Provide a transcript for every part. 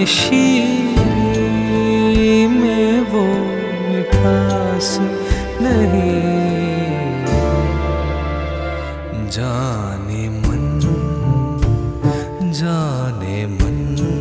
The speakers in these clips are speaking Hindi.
शीरी में वो मिठास नहीं। जाने मन जाने मन।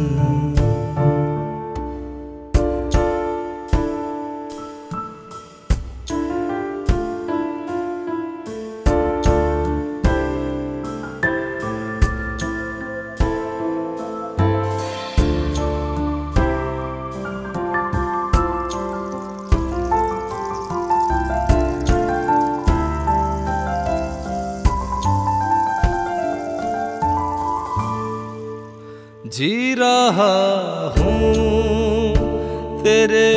जी रहा हूँ तेरे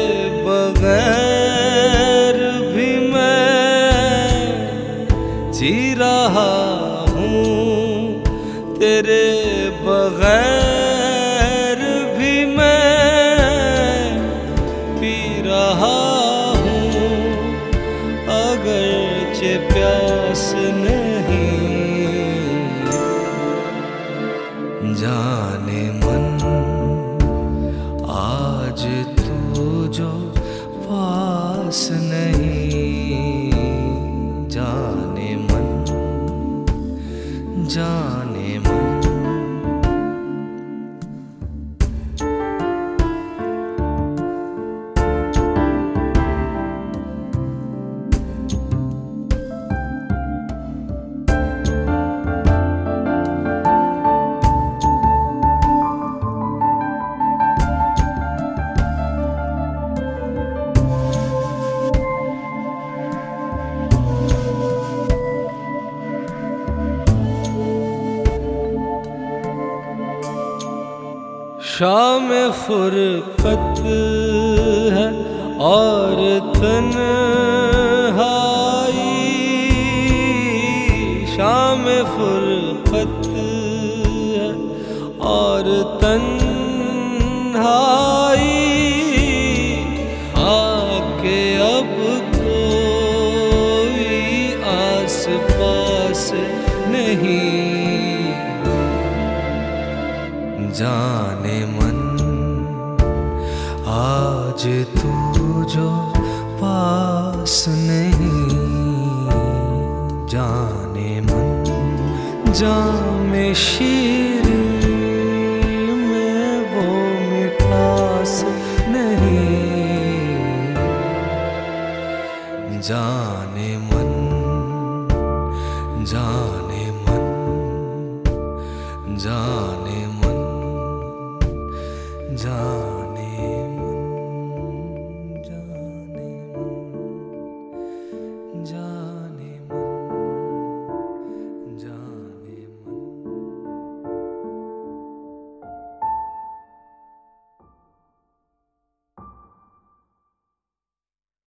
बगैर भी मैं, जी रहा हूँ तेरे बगैर भी मैं, पी रहा हूँ अगरचे प्यास नहीं। जाने मन आज तू जो पास नहीं। जाने मन जाने मन। शाम फुरकत है और तन्हाई, शाम फुरकत है और तन्हाई। आके अब कोई आस पास नहीं। जाने मन आज तू जो पास नहीं। जाने मन जामे शीरी में वो मिठास नहीं। जाने मन जाने मन जाने मन जा।